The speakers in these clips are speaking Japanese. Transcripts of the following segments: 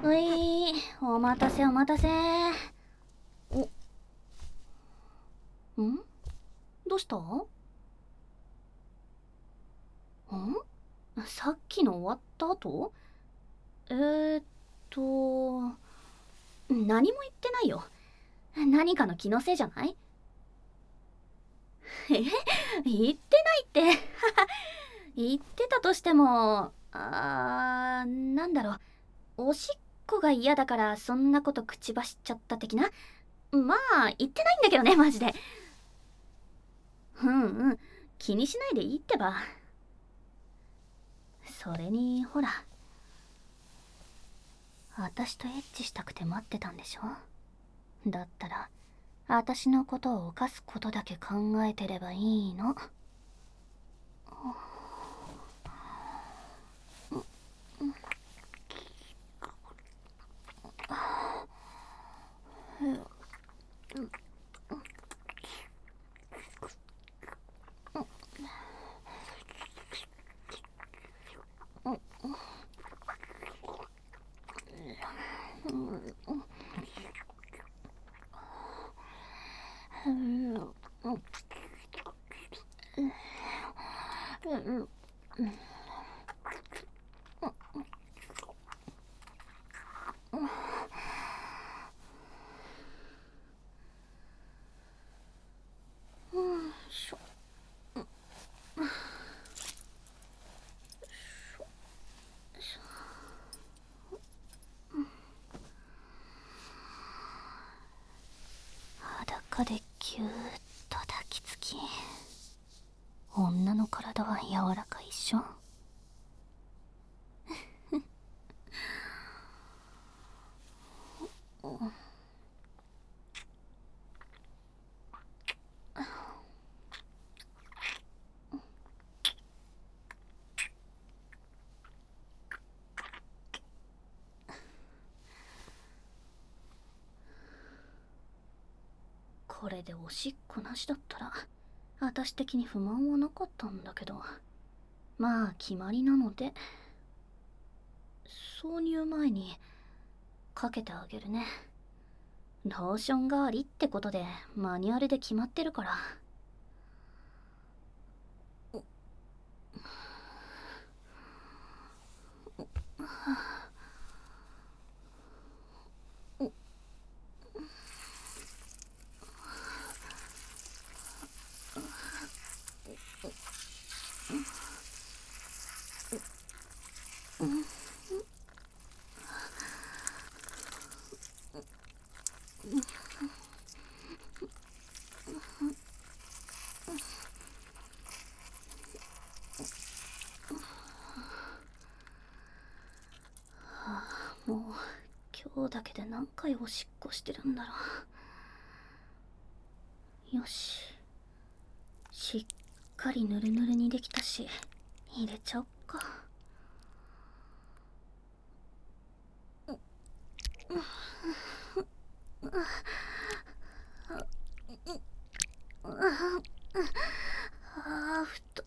うい、お待たせお待たせ。どうした？さっきの終わった後？と、何も言ってないよ。何かの気のせいじゃない？言ってないって。言ってたとしても、なんだろう。おしっこが嫌だからそんなこと口走っちゃった的な。まあ、言ってないんだけどね、マジで。気にしないでいいってば。それに、ほら。私とエッチしたくて待ってたんでしょ？だったら、私のことを犯すことだけ考えてればいいの。裸でぎゅーっと抱きつき、女の体は柔らかいっしょ。これでおしっこなしだったら私的に不満はなかったんだけど、まあ決まりなので挿入前にかけてあげるね。ローション代わりってことでマニュアルで決まってるから。もう今日だけで何回おしっこしてるんだろう。よし、しっかりヌルヌルにできたし、入れちゃおっか。ふと。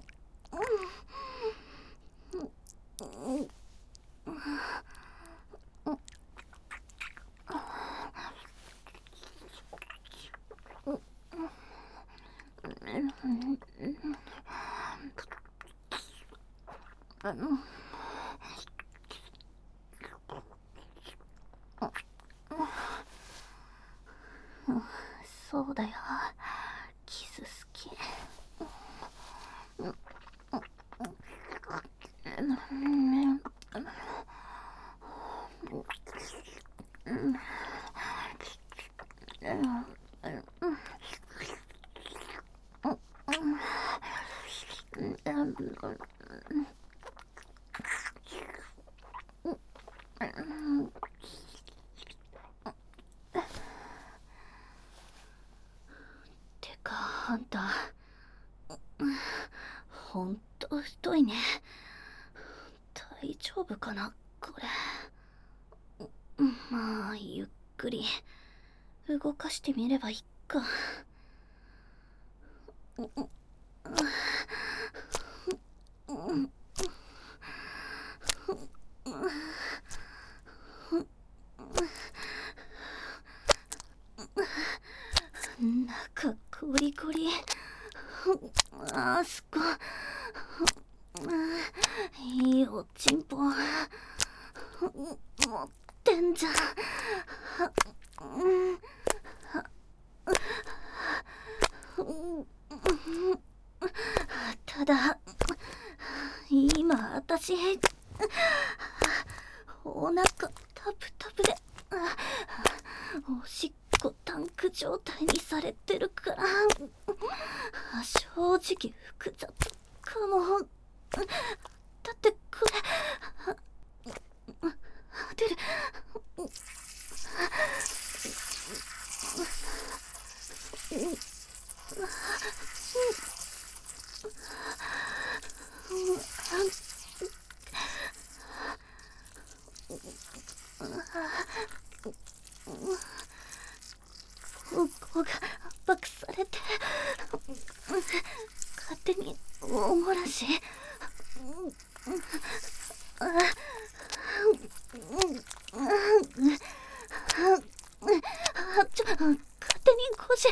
そうだよ、キス好き。てかあんた、ほんと太いね。大丈夫かなこれ。まあゆっくり動かしてみればいっか。 ゴリゴリ。あそこ。いいおちんぽ持ってんじゃん。ただ今私お腹タプタプでおしっこタンク状態にされてるから正直複雑かも。だってこれ出る。ここが圧迫されて勝手にお漏らし。勝手に腰。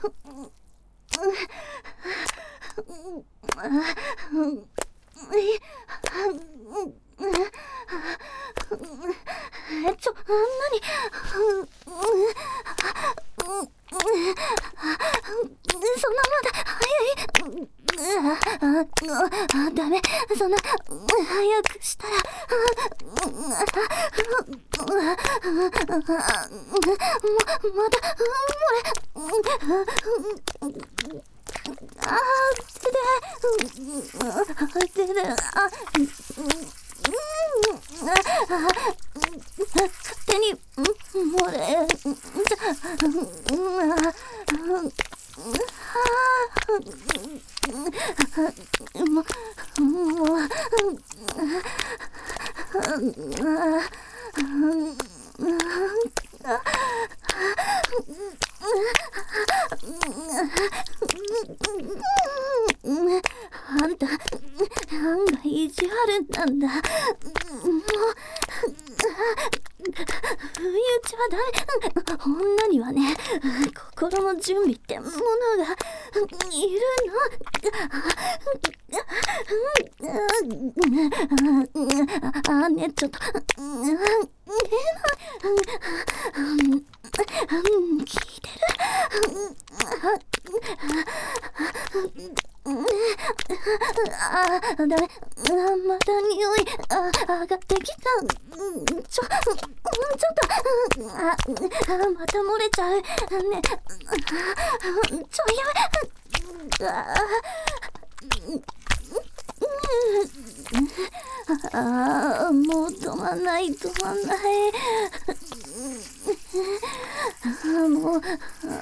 何そんなまだ早い。ダメ、そんな早くしたらまだ出る。勝手に漏れあんた案外意地悪なんだ。もう不意打ちはダメ。女にはね、心の準備ってものがいるの。ね、ちょっと聞いてる？ダメ。また匂い上がってきた。ちょっとまた漏れちゃうね。もう止まんない。もう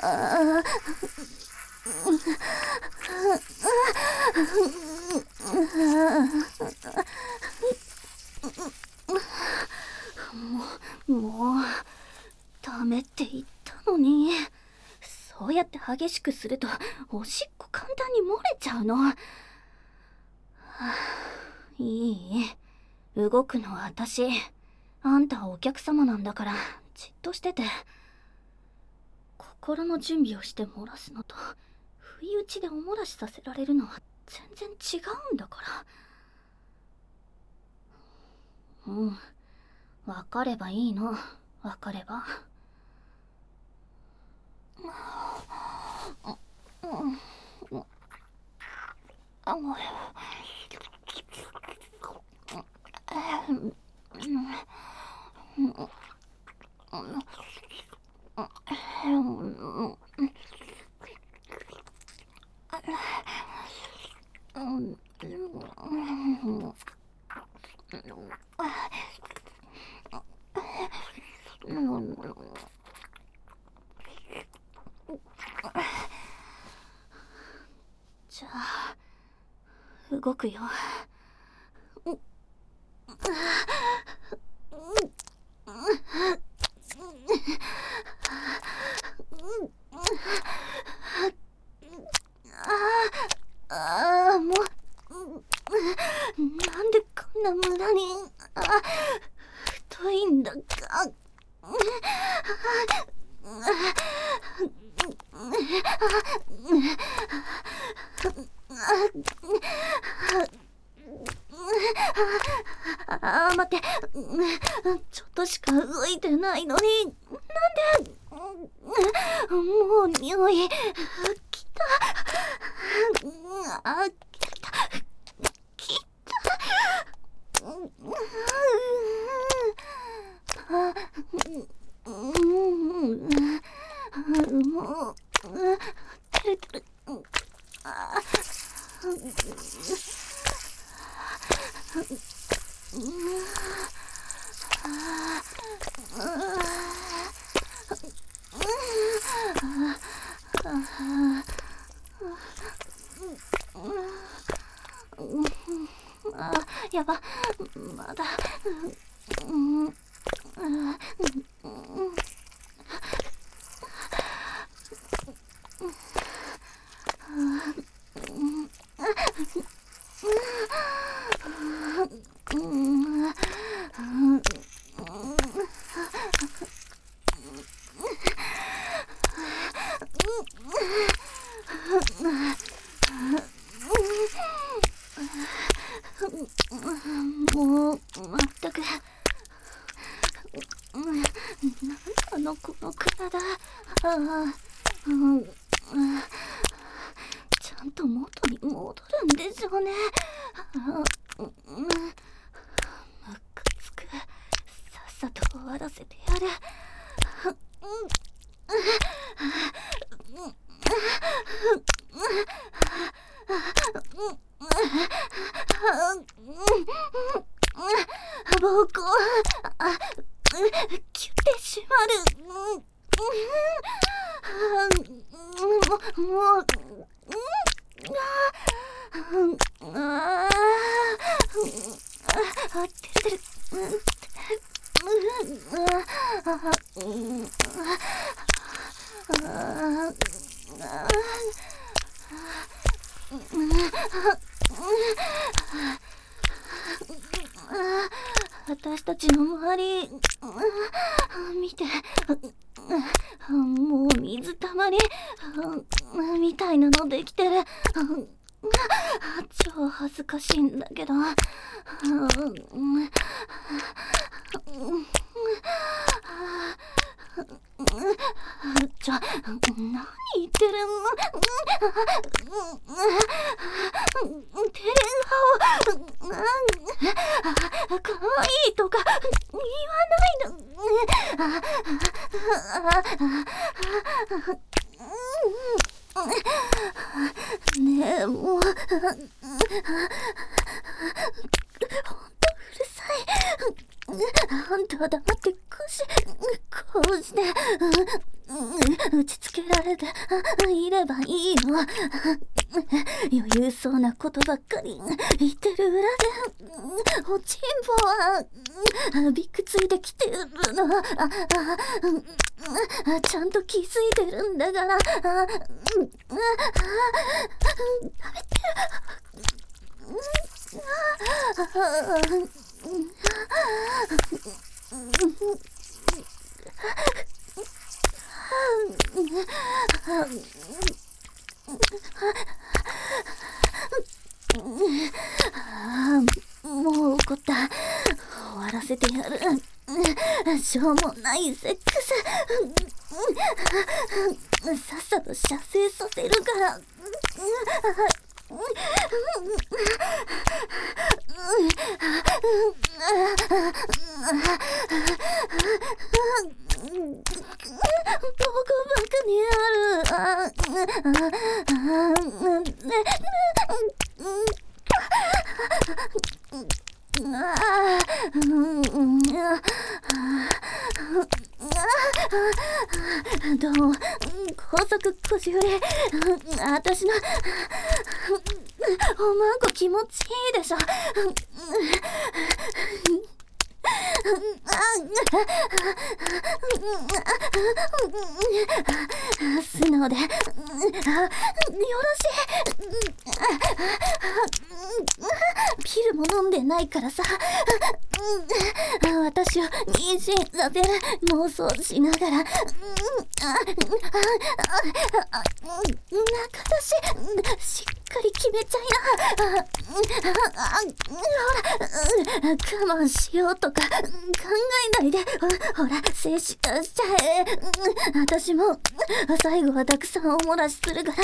ダメって言ったのに。そうやって激しくするとおしっこ簡単に漏れちゃうの。いい？動くのは私。あんたはお客様なんだからじっとしてて。心の準備をして漏らすのと不意打ちでお漏らしさせられるのは全然違うんだから。分かればいいの。分かれば。じゃあ動くよ。もうなんでこんな無駄に太いんだか。 待って、ちょっとしか動いてないのに、なんで、もう匂い、きた、きた、もう、てるてる、やば、まだ、もうまったく、この体、ちゃんと元に戻るんでしょうね。むかつく、さっさと終わらせてやる。膀胱、キュってしまる。もう、てるてる、私たちの周り、見て、もう水たまりみたいなのできてる。超恥ずかしいんだけど。何言ってるの？テレ顔、かわいいとか言わないの。ねえ、もう、ほんとうるさい。あんたは黙ってこうして打ちつけられていればいいの。余裕そうなことばっかり言ってる裏で、おちんぼはびくついてきてるの。ちゃんと気づいてるんだから。食べてる。もう怒った。終わらせてやる。しょうもないセックス。さっさと射精させるから。僕ばかにある。どうも、高速こじゅり。私のおまんこ気持ちいいでしょ。素直でよろしい。 ピルも飲んでないからさ。私を妊娠させる妄想しながら。中出し、しっかり決めちゃいな。ほら、我慢しようとか考えないで。ほら、静止しちゃえ。私も最後はたくさんお漏らしするから。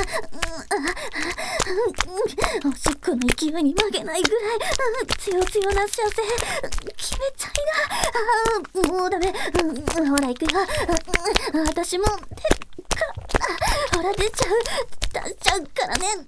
おしっこの勢いに負けないぐらい強強な幸せ決めちゃいな。もうダメ。ほら行くよ。私もほら出ちゃうからね。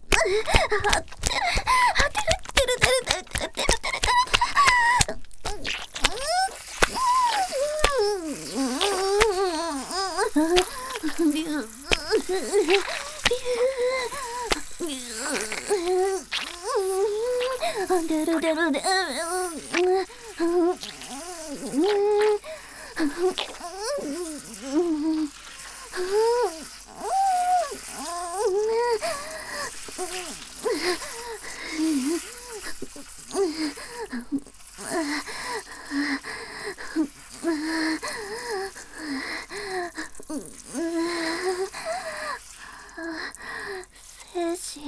精子、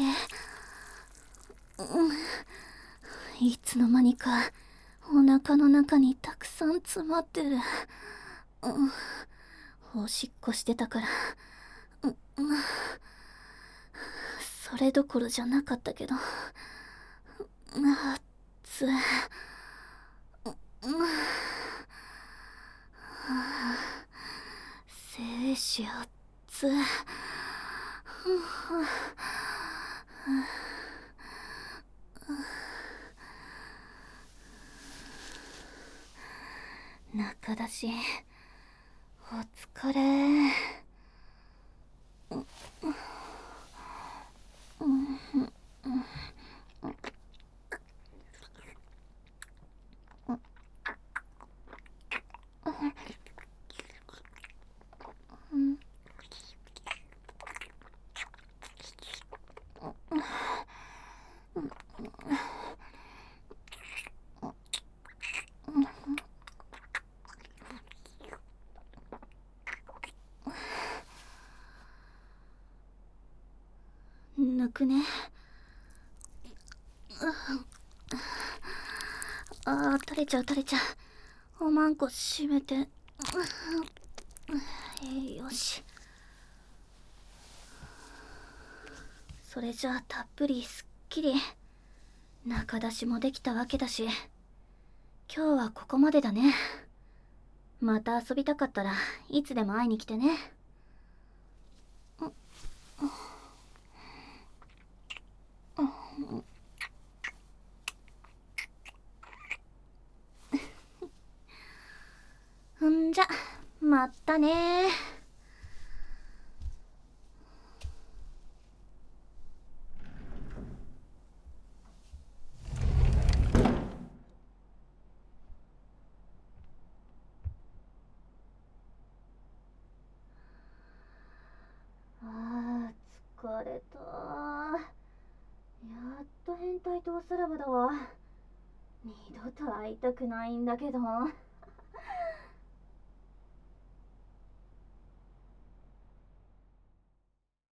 いつの間にかお腹の中にたくさん詰まってる。おしっこしてたから、それどころじゃなかったけど、精子熱。中出し、お疲れ。抜くね。垂れちゃう。おまんこ閉めて。よし。それじゃあたっぷりすっきり中出しもできたわけだし、今日はここまでだね。また遊びたかったらいつでも会いに来てね。んじゃ、まったね。疲れた。やっと変態とおさらばだわ。二度と会いたくないんだけど。